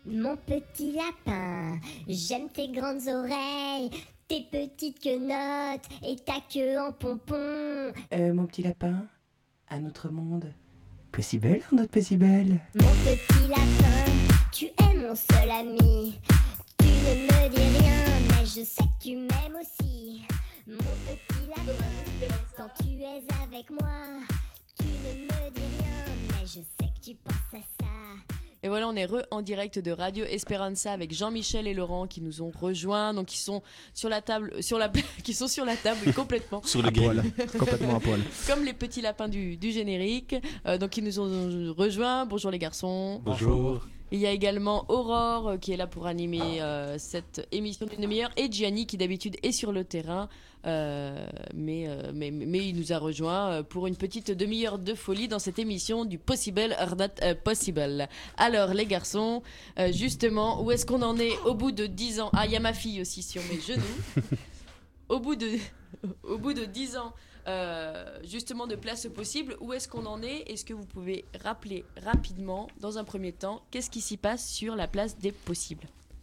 Mon petit lapin, j'aime tes grandes oreilles, tes petites quenottes et ta queue en pompon. Mon petit lapin, un autre monde. Possible, notre possible. Mon petit lapin, tu es mon seul ami. Tu ne me dis rien, mais je sais que tu m'aimes aussi. Mon petit lapin, quand tu es avec moi, tu ne me dis rien, mais je sais que tu penses à ça. Et voilà, on est en direct de Radio Esperanza avec Jean-Michel et Laurent qui nous ont rejoints, donc qui sont sur la table, qui sont sur la table complètement sur le grill, complètement à poil, comme les petits lapins du générique. Donc ils nous ont rejoints. Bonjour les garçons. Bonjour. Il y a également Aurore qui est là pour animer cette émission d'une demi-heure et Gianni qui d'habitude est sur le terrain, mais il nous a rejoint pour une petite demi-heure de folie dans cette émission du Possible or Not Possible. Alors les garçons, justement, où est-ce qu'on en est au bout de 10 ans? Ah, il y a ma fille aussi sur mes genoux. Au bout de 10 ans justement de Place Possible, où est-ce qu'on en est? Est-ce que vous pouvez rappeler rapidement, dans un premier temps, qu'est-ce qui s'y passe sur la Place des Possibles?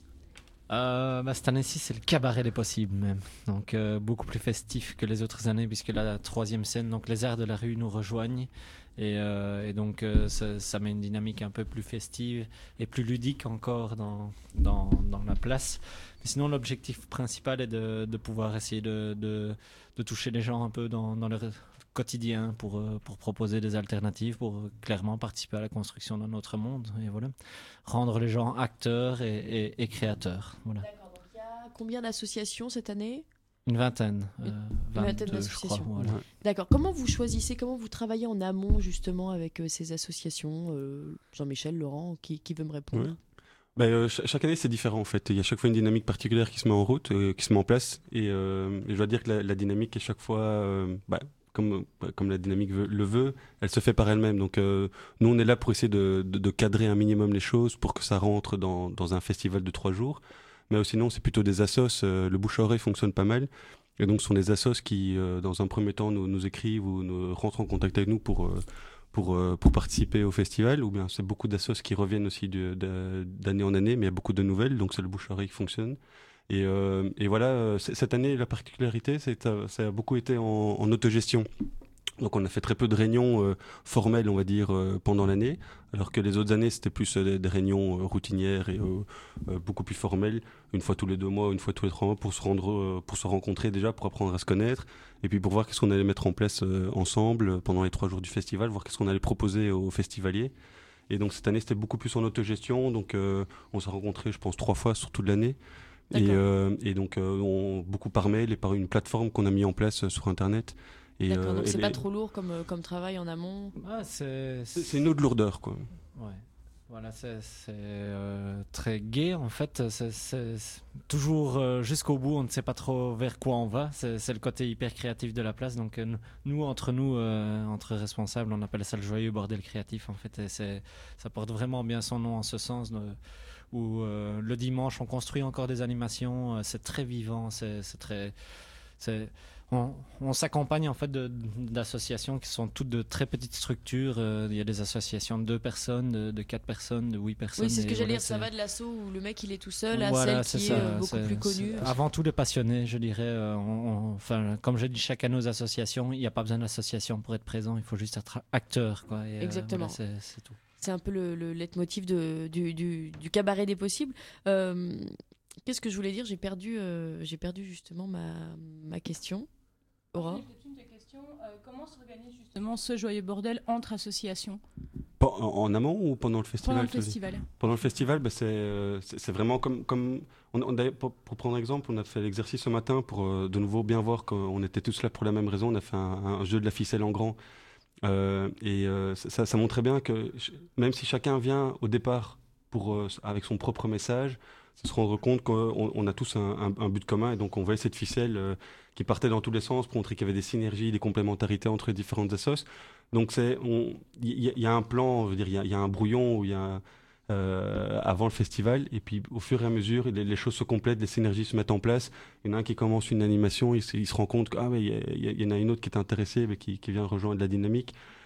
Cette année-ci, c'est le cabaret des possibles même. Donc beaucoup plus festif que les autres années, puisque la troisième scène, donc les arts de la rue nous rejoignent. Et donc ça met une dynamique un peu plus festive et plus ludique encore dans la place. Mais sinon, l'objectif principal est de pouvoir essayer de toucher les gens un peu dans leur quotidien pour proposer des alternatives, pour clairement participer à la construction d'un autre monde. Et voilà, rendre les gens acteurs et créateurs. Voilà. D'accord, donc il y a combien d'associations cette année? Une vingtaine, une vingtaine d'associations. Je crois, voilà. D'accord. Comment vous choisissez, comment vous travaillez en amont justement avec ces associations? Jean-Michel, Laurent, qui veut me répondre? Ouais. Chaque année c'est différent en fait. Il y a chaque fois une dynamique particulière qui se met en route, qui se met en place. Et je dois dire que la dynamique est chaque fois, comme la dynamique le veut, elle se fait par elle-même. Donc nous on est là pour essayer de cadrer un minimum les choses pour que ça rentre dans un festival de 3 jours. Mais sinon, c'est plutôt des assos. Le bouche-à-oreille fonctionne pas mal. Et donc, ce sont des assos qui, dans un premier temps, nous écrivent ou nous rentrent en contact avec nous pour participer au festival. Ou bien, c'est beaucoup d'assos qui reviennent aussi d'année en année, mais il y a beaucoup de nouvelles. Donc, c'est le bouche-à-oreille qui fonctionne. Et voilà, cette année, la particularité, ça a beaucoup été en autogestion. Donc on a fait très peu de réunions formelles, on va dire, pendant l'année, alors que les autres années, c'était plus des réunions routinières et beaucoup plus formelles, une fois tous les 2 mois, une fois tous les 3 mois, pour se rencontrer déjà, pour apprendre à se connaître, et puis pour voir qu'est-ce qu'on allait mettre en place ensemble pendant les 3 jours du festival, voir qu'est-ce qu'on allait proposer aux festivaliers. Et donc cette année, c'était beaucoup plus en autogestion, donc on s'est rencontrés, je pense, 3 fois sur toute l'année. Et donc beaucoup par mail et par une plateforme qu'on a mis en place sur Internet. D'accord, donc c'est pas trop lourd comme travail en amont. C'est une autre lourdeur, quoi. Ouais. Voilà, c'est très gai en fait. C'est toujours jusqu'au bout, on ne sait pas trop vers quoi on va. C'est le côté hyper créatif de la place. Donc entre responsables, on appelle ça le joyeux bordel créatif en fait. Et ça porte vraiment bien son nom en ce sens. Où le dimanche, on construit encore des animations. C'est très vivant. On s'accompagne en fait d'associations qui sont toutes de très petites structures. Il y a des associations de 2 personnes, de 4 personnes, de 8 personnes. Oui, c'est ce que j'allais dire. Ça va de l'assaut où le mec il est tout seul à voilà, celle qui est beaucoup plus connue. Avant tout, les passionnés, je dirais. Comme je dis chaque année aux associations, il n'y a pas besoin d'association pour être présent. Il faut juste être acteur, quoi. Et, exactement. Voilà, c'est tout. C'est un peu le leitmotiv du cabaret des possibles. Qu'est-ce que je voulais dire? J'ai perdu justement ma question. Aura. Une des questions, comment s'organise justement ce joyeux bordel entre associations? En amont ou pendant le festival? Pendant le festival. Pendant le festival, c'est vraiment comme pour prendre un exemple, on a fait l'exercice ce matin pour de nouveau bien voir qu'on était tous là pour la même raison. On a fait un jeu de la ficelle en grand. Ça montrait bien que même si chacun vient au départ avec son propre message, c'est se rendre compte qu'on a tous un but commun, et donc on voyait cette ficelle qui partait dans tous les sens pour montrer qu'il y avait des synergies, des complémentarités entre les différentes assos. Donc il y a un plan, je veux dire, il y a un brouillon où il y a avant le festival, et puis au fur et à mesure les choses se complètent, les synergies se mettent en place. Il y en a un qui commence une animation, il se rend compte qu'il y en a une autre qui est intéressée, mais qui vient rejoindre la dynamique,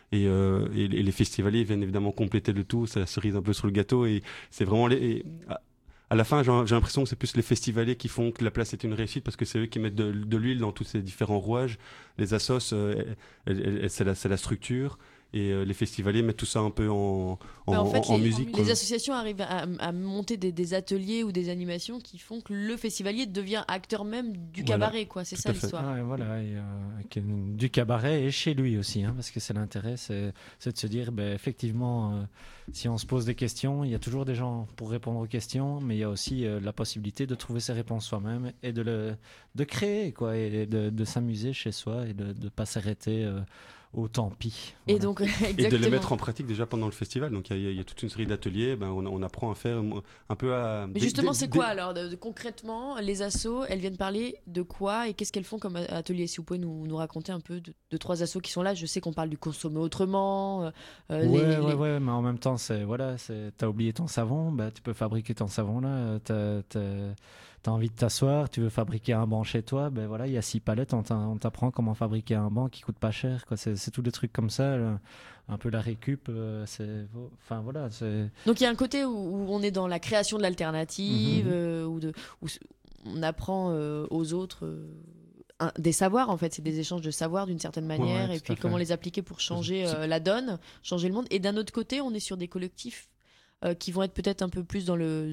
et les festivaliers viennent évidemment compléter le tout, c'est la cerise un peu sur le gâteau, et c'est vraiment à la fin, j'ai l'impression que c'est plus les festivaliers qui font que la place est une réussite, parce que c'est eux qui mettent de l'huile dans tous ces différents rouages. Les assos, c'est la structure. Et les festivaliers mettent tout ça un peu en musique. Les associations arrivent à monter des ateliers ou des animations qui font que le festivalier devient acteur même du cabaret, quoi. C'est ça l'histoire. Ah, voilà, du cabaret et chez lui aussi, hein, parce que c'est l'intérêt, c'est de se dire, effectivement, si on se pose des questions, il y a toujours des gens pour répondre aux questions, mais il y a aussi la possibilité de trouver ses réponses soi-même et de créer, quoi, et de s'amuser chez soi et de ne pas s'arrêter au tant pis. Voilà. Et donc, exactement. Et de les mettre en pratique déjà pendant le festival. Donc il y a toute une série d'ateliers. On apprend à faire un peu à. Mais justement, c'est quoi alors concrètement les assos? Elles viennent parler de quoi et qu'est-ce qu'elles font comme atelier? Si vous pouvez nous raconter un peu de 3 assos qui sont là. Je sais qu'on parle du consommer autrement. Ouais, mais en même temps, t'as oublié ton savon, tu peux fabriquer ton savon là. T'as envie de t'asseoir, tu veux fabriquer un banc chez toi, il y a 6 palettes, on t'apprend comment fabriquer un banc qui coûte pas cher, quoi. C'est tous des trucs comme ça, un peu la récup. Donc il y a un côté où on est dans la création de l'alternative, où on apprend aux autres des savoirs, en fait, c'est des échanges de savoirs d'une certaine manière, et puis comment les appliquer pour changer la donne, changer le monde. Et d'un autre côté, on est sur des collectifs qui vont être peut-être un peu plus dans le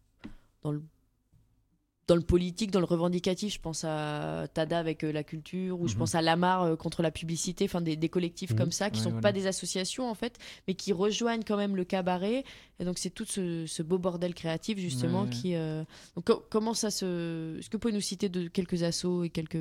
politique, dans le revendicatif. Je pense à Tada avec la culture, ou je pense à Lamar contre la publicité, enfin des collectifs comme ça, qui sont pas des associations en fait, mais qui rejoignent quand même le cabaret. Et donc c'est tout ce beau bordel créatif justement qui... Donc comment ça se... Est-ce que vous pouvez nous citer quelques assos et quelques...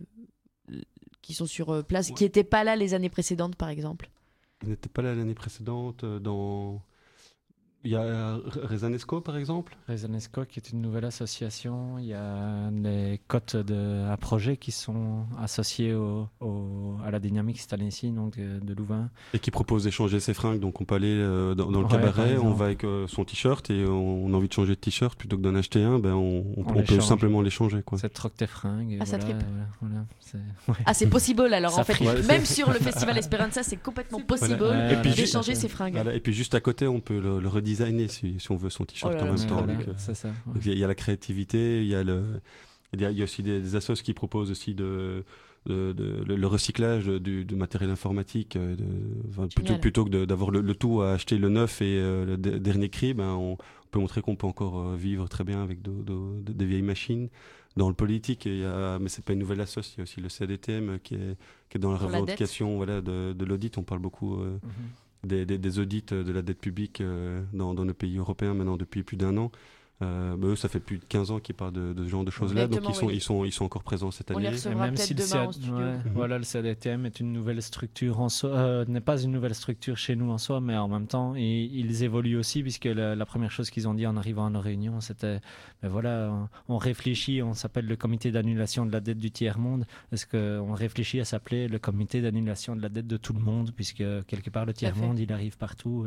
qui sont sur place, qui n'étaient pas là les années précédentes par exemple? Ils n'étaient pas là l'année précédente dans... Il y a Rezanesco, par exemple. Rezanesco, qui est une nouvelle association. Il y a les cotes à projet qui sont associés à la dynamique cette année-ci, donc de Louvain. Et qui propose d'échanger ses fringues. Donc on peut aller dans le cabaret, on va avec son t-shirt et on a envie de changer de t-shirt. Plutôt que d'en acheter un, on peut simplement l'échanger. Ça te troque tes fringues. Ça tripe. C'est possible alors ça en fait. Même sur le festival Esperanza, c'est complètement possible d'échanger ses fringues. Et puis juste à côté, on peut le redesigner si on veut son t-shirt en même temps. Il y a la créativité, il y a aussi des assos qui proposent aussi le recyclage du matériel informatique. Plutôt que d'avoir le tout à acheter le neuf et le dernier cri, on peut montrer qu'on peut encore vivre très bien avec des vieilles machines. Dans le politique, mais c'est pas une nouvelle asso, il y a aussi le CDTM qui est dans la revendication de l'audit. On parle beaucoup des audits de la dette publique dans nos pays européens maintenant depuis plus d'1 an. Eux, ça fait plus de 15 ans qu'ils parlent de ce genre de choses-là, donc ils sont encore présents cette année. On les recevra peut-être demain en studio. Voilà, le CDTM est une nouvelle structure en soi, n'est pas une nouvelle structure chez nous en soi, mais en même temps, ils évoluent aussi, puisque la première chose qu'ils ont dit en arrivant à nos réunions, c'était on réfléchit, on s'appelle le comité d'annulation de la dette du tiers-monde, est-ce qu'on réfléchit à s'appeler le comité d'annulation de la dette de tout le monde, puisque quelque part le tiers-monde, il arrive partout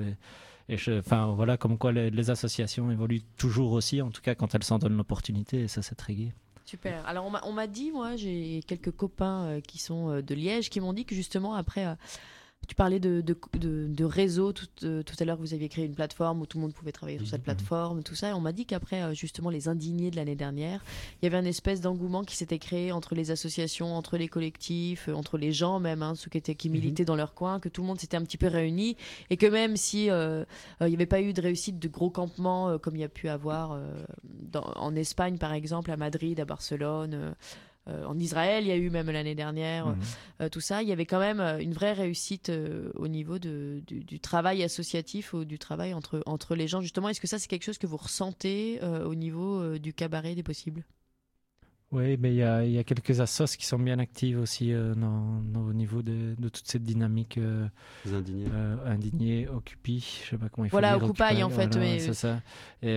comme quoi les associations évoluent toujours aussi, en tout cas quand elles s'en donnent l'opportunité, et ça c'est très gai. Super. Alors on m'a dit, moi j'ai quelques copains qui sont de Liège qui m'ont dit que justement après tu parlais de réseau tout à l'heure, vous aviez créé une plateforme où tout le monde pouvait travailler sur cette plateforme, tout ça, et on m'a dit qu'après justement les indignés de l'année dernière, il y avait un espèce d'engouement qui s'était créé entre les associations, entre les collectifs, entre les gens même, ceux qui militaient dans leur coin, que tout le monde s'était un petit peu réuni, et que même si il n'y avait pas eu de réussite de gros campements comme il y a pu avoir en Espagne par exemple, à Madrid, à Barcelone, en Israël, il y a eu même l'année dernière, tout ça. Il y avait quand même une vraie réussite au niveau du travail associatif ou du travail entre les gens. Justement, est-ce que ça, c'est quelque chose que vous ressentez au niveau du cabaret des possibles? Oui, mais il y a quelques assos qui sont bien actives aussi au niveau de toute cette dynamique. Les indignés. Indignés, Occupy, je sais pas comment il faut dire. Occupy, en fait. Voilà, c'est ça. Et...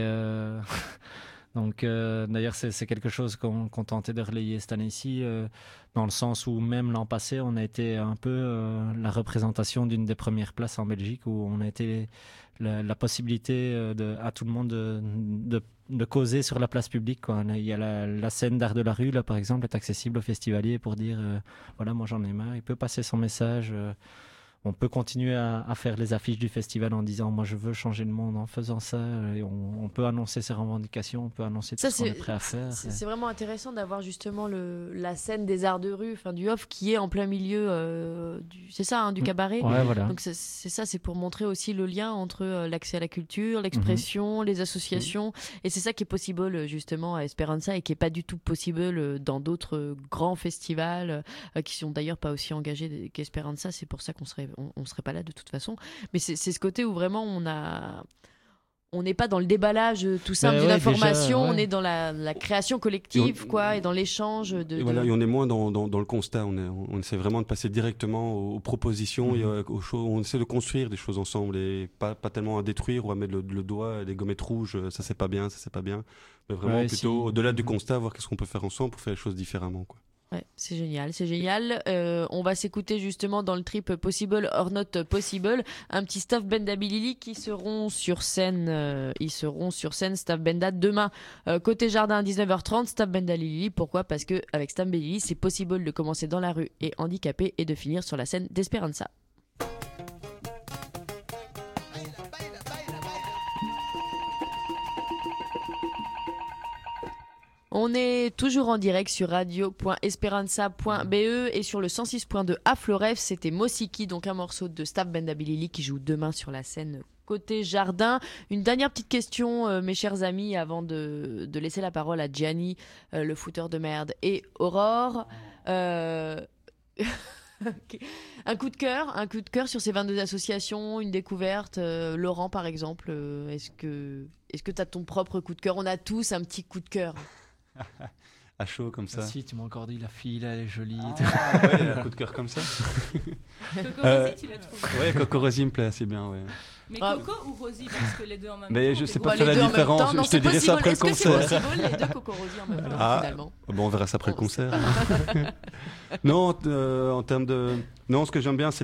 Donc, d'ailleurs, c'est quelque chose qu'on tentait de relayer cette année-ci, dans le sens où même l'an passé, on a été un peu la représentation d'une des premières places en Belgique, où on a été la possibilité à tout le monde de causer sur la place publique, quoi. Il y a la scène d'art de la rue, là, par exemple, est accessible aux festivaliers pour dire, moi j'en ai marre, il peut passer son message. on peut continuer à faire les affiches du festival en disant moi je veux changer le monde en faisant ça, et on peut annoncer ses revendications, on peut annoncer tout ce qu'on est prêt à faire. C'est vraiment intéressant d'avoir justement la scène des arts de rue, enfin du off, qui est en plein milieu du cabaret. Ouais, voilà. Donc c'est ça, c'est pour montrer aussi le lien entre l'accès à la culture, l'expression, les associations, et c'est ça qui est possible justement à Esperanza et qui est pas du tout possible dans d'autres grands festivals qui sont d'ailleurs pas aussi engagés qu'Esperanza. C'est pour ça qu'on serait pas là de toute façon, mais c'est ce côté où vraiment on n'est pas dans le déballage tout simple d'une information, on est dans la création collective et dans l'échange et on est moins dans le constat, on essaie vraiment de passer directement aux propositions et aux choses, on essaie de construire des choses ensemble et pas tellement à détruire ou à mettre le doigt, des gommettes rouges, ça c'est pas bien, mais vraiment plutôt au-delà du constat, voir qu'est-ce qu'on peut faire ensemble pour faire les choses différemment, quoi. Ouais, c'est génial. On va s'écouter justement dans le trip Possible or Not Possible un petit Staff Benda Bilili qui seront sur scène. Staff Benda demain côté jardin à 19h30. Staff Benda Lili. Pourquoi ? Parce que avec Staff Benda Lili, c'est possible de commencer dans la rue et handicapé et de finir sur la scène d'Esperanza. On est toujours en direct sur radio.esperanza.be et sur le 106.2 à Floref. C'était Mosiki, donc un morceau de Staff Benda Bilili qui joue demain sur la scène côté jardin. Une dernière petite question, mes chers amis, avant de laisser la parole à Gianni, le fouteur de merde, et Aurore. Un coup de cœur sur ces 22 associations, une découverte. Laurent, par exemple, est-ce que tu as ton propre coup de cœur ? On a tous un petit coup de cœur. À chaud comme ça. Ah si, tu m'as encore dit la fille là, elle est jolie. Un coup de cœur comme ça. Coco Rosie, tu l'as trouvé. Ouais, Coco Rosie me plaît assez bien, ouais. Mais Coco ou Rosie, parce que les deux en même temps. Mais je sais pas les faire deux la en même différence. temps. Non, je te dirai ça après le Est-ce que concert. c'est possible les deux Coco Rosie en même temps finalement ? Bon, on verra ça après le concert. Non, en termes de. Non, ce que j'aime bien, c'est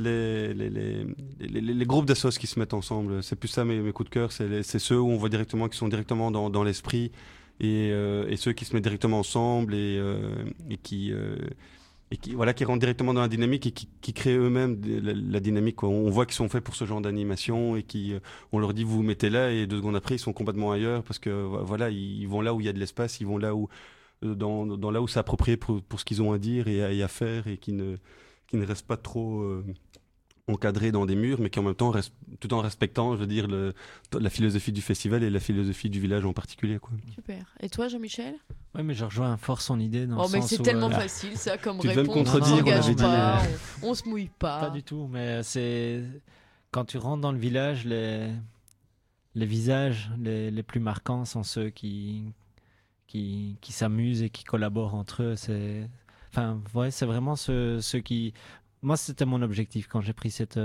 les groupes d'assos qui se mettent ensemble. C'est plus ça mes coups de cœur. C'est ceux où on voit directement, qui sont directement dans l'esprit. Et ceux qui se mettent directement ensemble et qui rentrent directement dans la dynamique et qui créent eux-mêmes la dynamique, quoi. On voit qu'ils sont faits pour ce genre d'animation et on leur dit vous vous mettez là et 2 secondes après ils sont complètement ailleurs parce que voilà, ils vont là où il y a de l'espace, ils vont là où là où c'est approprié pour ce qu'ils ont à dire et à faire et qui ne restent pas trop encadrés dans des murs, mais qui en même temps restent tout en respectant, je veux dire, la philosophie du festival et la philosophie du village en particulier, quoi. Super. Et toi, Jean-Michel ? Ouais, mais je rejoins fort son idée dans le mais sens c'est où, tellement facile ça comme tu devais réponse. me contredire, On s'engage on avait dit, pas, on se mouille pas. Pas du tout, mais c'est quand tu rentres dans le village, les visages les plus marquants sont ceux qui s'amusent et qui collaborent entre eux. C'est vraiment ceux qui. Moi, c'était mon objectif quand j'ai pris cette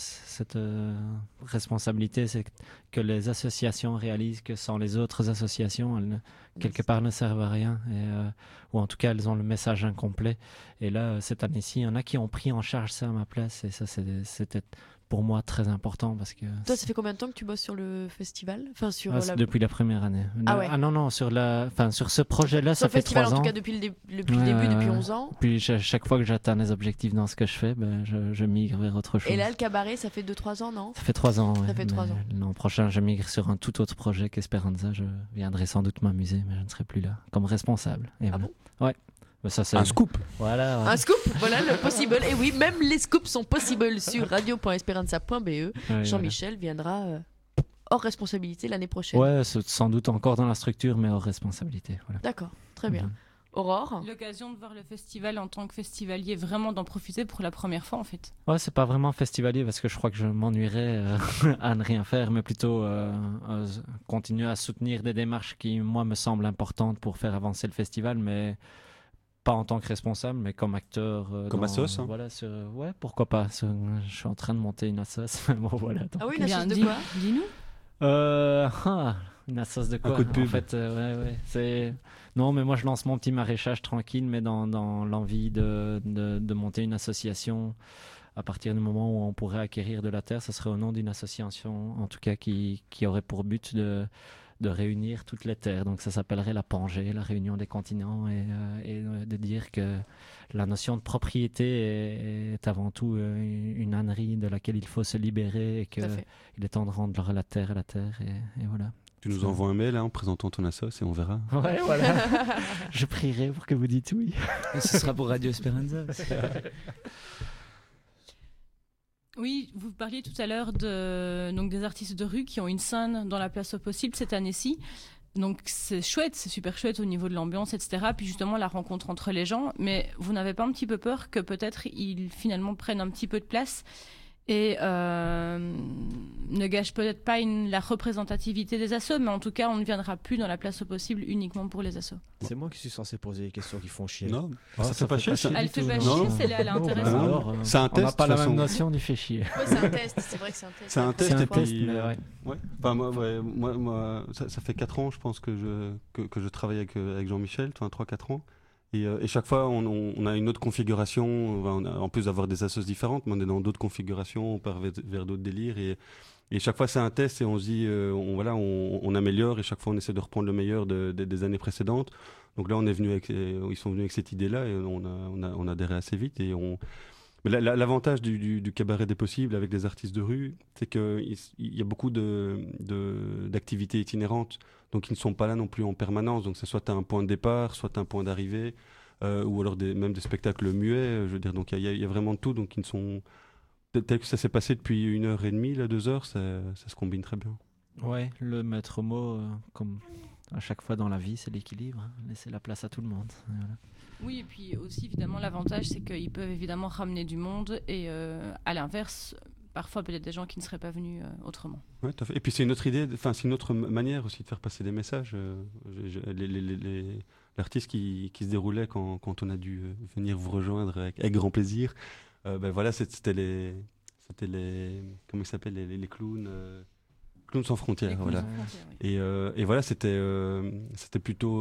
responsabilité, c'est que les associations réalisent que sans les autres associations, elles quelque part ne servent à rien, ou en tout cas, elles ont le message incomplet. Et là, cette année-ci, il y en a qui ont pris en charge ça à ma place, et ça, c'était pour moi très important parce que. Toi, ça fait combien de temps que tu bosses sur le festival ? Enfin, depuis la première année. Non, sur ce projet-là, sur ça fait 3 ans. En tout cas, depuis le début, depuis 11 ans. Puis chaque fois que j'atteins les objectifs dans ce que je fais, je migre vers autre chose. Et là, le cabaret, ça fait 2-3 ans, non ? Ça fait 3 ans. Ça fait 3 ans. L'an prochain, je migre sur un tout autre projet qu'Esperanza. Je viendrai sans doute m'amuser, mais je ne serai plus là comme responsable. Et voilà. Bon ? Ouais. Ça, c'est un scoop. Voilà. Ouais. Un scoop, voilà le possible. Et oui, même les scoops sont possibles sur radio.esperanza.be. Jean-Michel viendra hors responsabilité l'année prochaine. Ouais, sans doute encore dans la structure, mais hors responsabilité. Voilà. D'accord, très bien. Aurore ? L'occasion de voir le festival en tant que festivalier, vraiment d'en profiter pour la première fois en fait. Ouais, c'est pas vraiment festivalier parce que je crois que je m'ennuierais à ne rien faire, mais plutôt continuer à soutenir des démarches qui, moi, me semblent importantes pour faire avancer le festival, mais pas en tant que responsable, mais comme acteur. Comme assos, hein. Voilà, ouais, pourquoi pas. Je suis en train de monter une assos. Bon, voilà, ah oui, une assos de quoi ? Dis-nous. Une assos de quoi ? Un coup de pub. En fait, c'est... Non, mais moi, je lance mon petit maraîchage tranquille, mais dans l'envie de monter une association. À partir du moment où on pourrait acquérir de la terre, ce serait au nom d'une association, en tout cas, qui aurait pour but de réunir toutes les terres. Donc ça s'appellerait la Pangée, la réunion des continents, et de dire que la notion de propriété est avant tout une ânerie de laquelle il faut se libérer et Tout à fait. qu'il est temps de rendre la terre à la terre, et voilà. Tu nous envoies un mail en présentant ton assos et on verra. Ouais, voilà. Je prierai pour que vous dites oui. Et ce sera pour Radio Esperanza. Oui, vous parliez tout à l'heure donc des artistes de rue qui ont une scène dans la place au possible cette année-ci. Donc c'est chouette, c'est super chouette au niveau de l'ambiance, etc. Puis justement la rencontre entre les gens. Mais vous n'avez pas un petit peu peur que peut-être ils finalement prennent un petit peu de place et ne gâchent peut-être pas la représentativité des assos, mais en tout cas on ne viendra plus dans la place au possible uniquement pour les assos. C'est moi qui suis censé poser des questions qui font chier. Non, Ah, ça fait pas chier. Ça. Elle fait pas Non. chier, celle-là, elle est intéressante. Alors, C'est un on n'a test, pas de la toute même façon. notion du fait chier. Ouais, c'est un test, c'est vrai que c'est un test. C'est un test. C'est un et puis, test, mais ouais. Ouais. Enfin, moi, ça fait 4 ans, je pense, que je travaille avec Jean-Michel, 3-4 ans. Et chaque fois, on a une autre configuration. En plus d'avoir des assos différentes, mais on est dans d'autres configurations, on part vers d'autres délires. Et chaque fois, c'est un test et on se dit, on améliore. Et chaque fois, on essaie de reprendre le meilleur des années précédentes. Donc là, ils sont venus avec cette idée-là et on a adhéré assez vite. Mais l'avantage du cabaret des possibles avec des artistes de rue, c'est qu'il y a beaucoup d'activités itinérantes. Donc ils ne sont pas là non plus en permanence. Donc c'est soit un point de départ, soit un point d'arrivée, ou alors même des spectacles muets. Je veux dire, donc il y a vraiment de tout. Donc ils ne sont tel que ça s'est passé depuis 1h30, là, 2 heures, ça se combine très bien. Ouais, le maître mot, comme à chaque fois dans la vie, c'est l'équilibre. Hein. Laisser la place à tout le monde. Voilà. Oui, et puis aussi, évidemment, l'avantage, c'est qu'ils peuvent évidemment ramener du monde et à l'inverse, parfois peut-être des gens qui ne seraient pas venus autrement. Ouais, tout à fait. Et puis c'est une autre idée, enfin c'est une autre manière aussi de faire passer des messages. L'artiste qui se déroulait quand on a dû venir vous rejoindre avec grand plaisir, voilà, c'était les comment ils s'appellent, les clowns. Clowns sans frontières, voilà. Et voilà, c'était plutôt,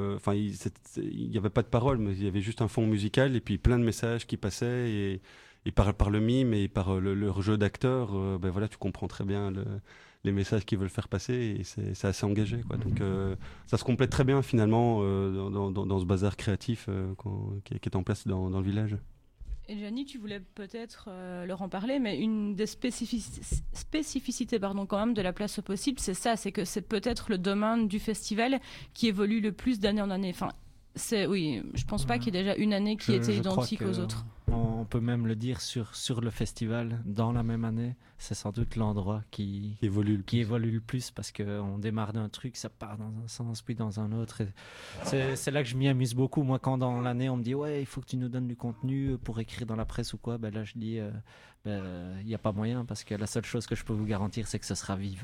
il n'y avait pas de parole, mais il y avait juste un fond musical et puis plein de messages qui passaient et par le mime et par le jeu d'acteurs, voilà, tu comprends très bien les messages qu'ils veulent faire passer et c'est assez engagé, quoi. Donc ça se complète très bien finalement dans ce bazar créatif qui est en place dans le village. Et Gianni, tu voulais peut-être leur en parler, mais une des spécificités quand même de la place au possible, c'est ça, c'est que c'est peut-être le domaine du festival qui évolue le plus d'année en année. Enfin, je pense pas qu'il y ait déjà une année qui était identique aux autres. On peut même le dire sur le festival, dans la même année, c'est sans doute l'endroit qui évolue le plus parce qu'on démarre d'un truc, ça part dans un sens, puis dans un autre. C'est là que je m'y amuse beaucoup. Moi, quand dans l'année, on me dit « Ouais, il faut que tu nous donnes du contenu pour écrire dans la presse ou quoi », là, je dis « Il n'y a pas moyen parce que la seule chose que je peux vous garantir, c'est que ce sera vivant. »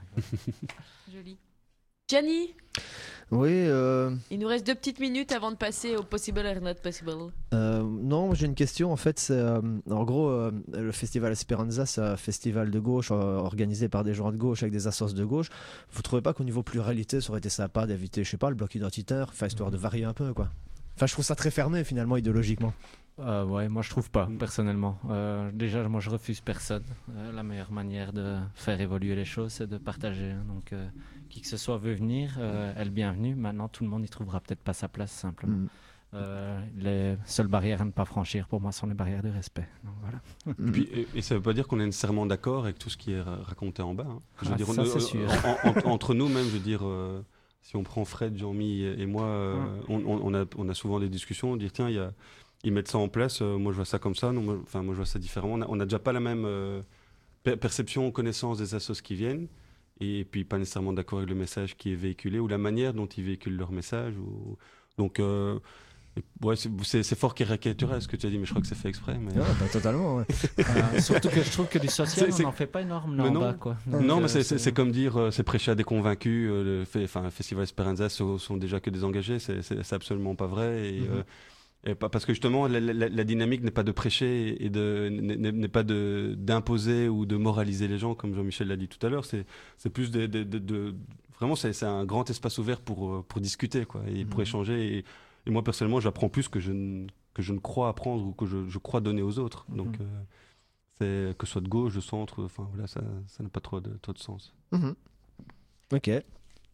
Joli. Gianni, Oui. il nous reste 2 petites minutes avant de passer au Possible or Not Possible. Non, j'ai une question. En fait, c'est en gros le festival Esperanza, c'est un festival de gauche organisé par des gens de gauche avec des assos de gauche. Vous trouvez pas qu'au niveau pluralité, ça aurait été sympa d'inviter, je sais pas, le bloc identitaire, enfin histoire de varier un peu, quoi. Enfin, je trouve ça très fermé finalement idéologiquement. Ouais, moi je trouve pas, personnellement. Déjà, moi je refuse personne. La meilleure manière de faire évoluer les choses, c'est de partager. Hein. Donc, qui que ce soit veut venir, est le bienvenu. Maintenant, tout le monde n'y trouvera peut-être pas sa place, simplement. Les seules barrières à ne pas franchir, pour moi, sont les barrières de respect. Donc, voilà. Et ça veut pas dire qu'on est nécessairement d'accord avec tout ce qui est raconté en bas. Hein. Je veux dire, ça, c'est sûr. Entre nous même, je veux dire... si on prend Fred, Jean-Mi et moi, on a souvent des discussions, dire tiens, ils mettent ça en place, moi je vois ça comme ça, moi je vois ça différemment. On n'a déjà pas la même perception, connaissance des assos qui viennent, et puis pas nécessairement d'accord avec le message qui est véhiculé ou la manière dont ils véhiculent leur message. Donc ouais, c'est fort caricatural ce que tu as dit, mais je crois que c'est fait exprès. Mais... Ouais, totalement. Ouais. Surtout que je trouve que du social, on n'en fait pas énorme là en bas, quoi. Donc, non, mais c'est comme dire, c'est prêcher à des convaincus. Le Festival Esperanza sont déjà que des engagés, c'est absolument pas vrai. Et parce que justement, la dynamique n'est pas de prêcher et n'est pas d'imposer ou de moraliser les gens, comme Jean-Michel l'a dit tout à l'heure. C'est plus vraiment, c'est un grand espace ouvert pour discuter, quoi, et pour échanger. Et moi, personnellement, j'apprends plus que je ne crois apprendre ou que je crois donner aux autres. Donc, c'est que ce soit de gauche, de centre, enfin voilà, ça n'a pas trop de sens. Ok.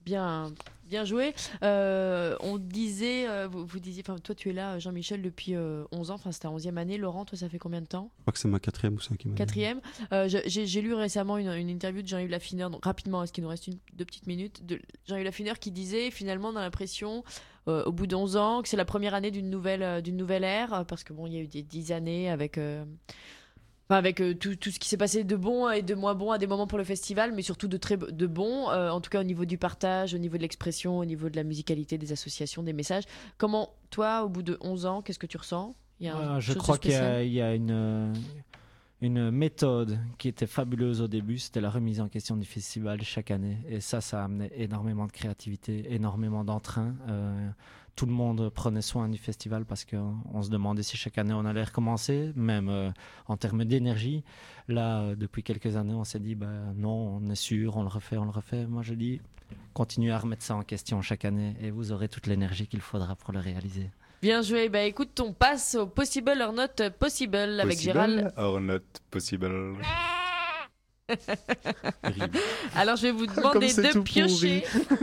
Bien joué. On disait, vous disiez, enfin toi tu es là, Jean-Michel, depuis 11 ans, enfin c'est ta 11e année. Laurent, toi ça fait combien de temps ? Je crois que c'est ma 4e ou 5e année. 4e. J'ai lu récemment une interview de Jean-Yves Laffineur, donc rapidement, est-ce qu'il nous reste 2 petites minutes, de Jean-Yves Laffineur qui disait finalement, on a l'impression, au bout d'11 ans, que c'est la première année d'une nouvelle ère, parce que bon, il y a eu des 10 années avec tout ce qui s'est passé de bon et de moins bon à des moments pour le festival, mais surtout de bon, en tout cas au niveau du partage, au niveau de l'expression, au niveau de la musicalité, des associations, des messages. Comment, toi, au bout de 11 ans, qu'est-ce que tu ressens ? Je crois qu'il y a une méthode qui était fabuleuse au début, c'était la remise en question du festival chaque année. Et ça a amené énormément de créativité, énormément d'entrain. Tout le monde prenait soin du festival parce qu'on se demandait si chaque année on allait recommencer, même en termes d'énergie. Là, depuis quelques années, on s'est dit non, on est sûr, on le refait. Moi, je dis, continuez à remettre ça en question chaque année et vous aurez toute l'énergie qu'il faudra pour le réaliser. Bien joué. Écoute, on passe au Possible or Not Possible avec Gérald. Or Not Possible. Alors, je vais vous demander de piocher.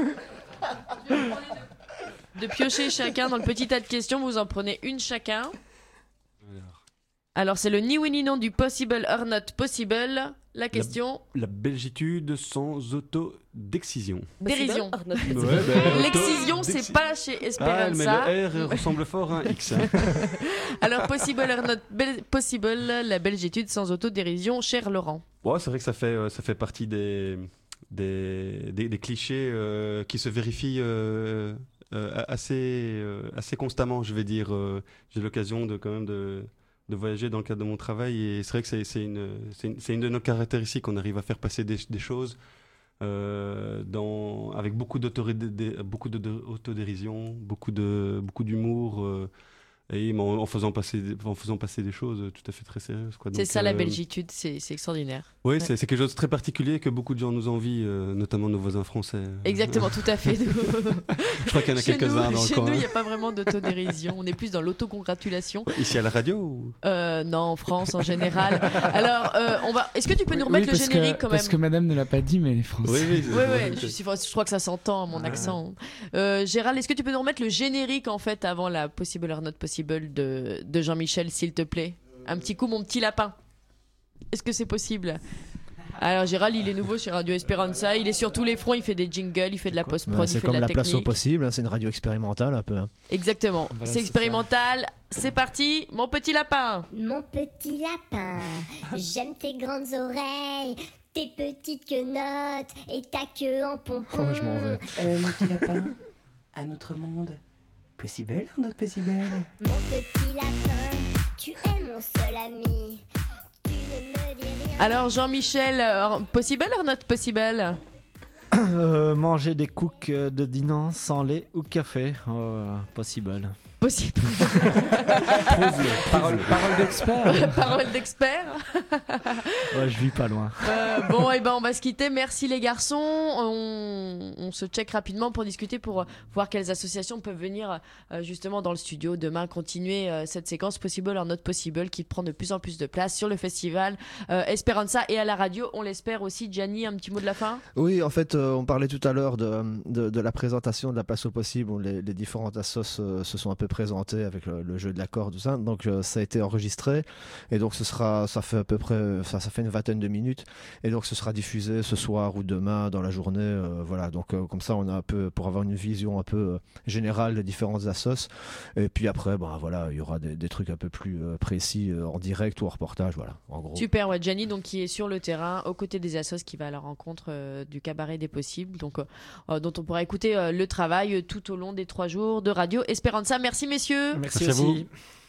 De piocher chacun dans le petit tas de questions. Vous en prenez une chacun. Alors, c'est le ni oui ni non du Possible or Not Possible. La question. La belgitude sans autodexcision. Dérision. Ouais, l'excision, c'est pas chez Esperanza. Mais le R ressemble fort à un X. Alors, Possible or Not Possible, la belgitude sans autodérision, cher Laurent. Ouais, c'est vrai que ça fait partie des clichés qui se vérifient assez constamment, je vais dire. J'ai l'occasion de voyager dans le cadre de mon travail et c'est vrai que c'est une de nos caractéristiques. On arrive à faire passer des choses avec beaucoup d'autodérision, beaucoup d'humour et en faisant passer des choses tout à fait très sérieuses, quoi. C'est ça la belgitude, c'est extraordinaire. Oui, c'est quelque chose de très particulier que beaucoup de gens nous envient, notamment nos voisins français. Exactement, tout à fait. Je crois qu'il y en a quelques-uns dans le coin. Chez nous, il n'y a pas vraiment d'autodérision. On est plus dans l'autocongratulation. Ici à la radio ou... Non, en France en général. Alors, est-ce que tu peux nous remettre le générique quand même ? Parce que madame ne l'a pas dit, mais elle est française. Oui, je crois que ça s'entend, mon accent. Gérald, est-ce que tu peux nous remettre le générique en fait avant la Possible or Not Possible de Jean-Michel, s'il te plaît ? Un petit coup, mon petit lapin. Est-ce que c'est possible ? Alors Gérald, il est nouveau chez Radio Esperanza, il est sur tous les fronts, il fait des jingles, il fait de la post-prod, il fait de la technique. C'est comme la place au possible, c'est une radio expérimentale un peu. Exactement, Voilà, c'est expérimental. C'est parti, mon petit lapin. Mon petit lapin, j'aime tes grandes oreilles, tes petites quenottes et ta queue en pompon. Je m'en vais. Mon petit lapin, un autre monde. Possible or not possible ? Mon petit lapin, tu es mon seul ami. Tu ne me dis rien. Alors Jean-Michel, Possible or Not Possible ? Manger des cooks de dîner sans lait ou café. Possible. Possible. Parole d'expert. Parole d'expert. Ouais, je vis pas loin. Bon, et on va se quitter. Merci les garçons. On se check rapidement pour discuter, pour voir quelles associations peuvent venir justement dans le studio demain, continuer cette séquence Possible or Not Possible qui prend de plus en plus de place sur le festival Esperanza et à la radio. On l'espère aussi. Gianni, un petit mot de la fin ? Oui, en fait, on parlait tout à l'heure de la présentation de la place au possible où les différentes assos se sont un peu présentées avec le jeu de l'accord, tout ça. Donc ça a été enregistré et donc ça fait à peu près ça fait une vingtaine de minutes et donc ce sera diffusé ce soir ou demain dans la journée. Voilà, donc comme ça on a un peu pour avoir une vision un peu générale des différentes assos et puis après voilà, il y aura des trucs un peu plus précis en direct ou en reportage, voilà, en gros. Super, ouais, Gianni donc qui est sur le terrain aux côtés des assos, qui va à la rencontre du cabaret des possibles, donc dont on pourra écouter le travail tout au long des 3 jours de Radio Esperanza. Merci messieurs. Merci à vous.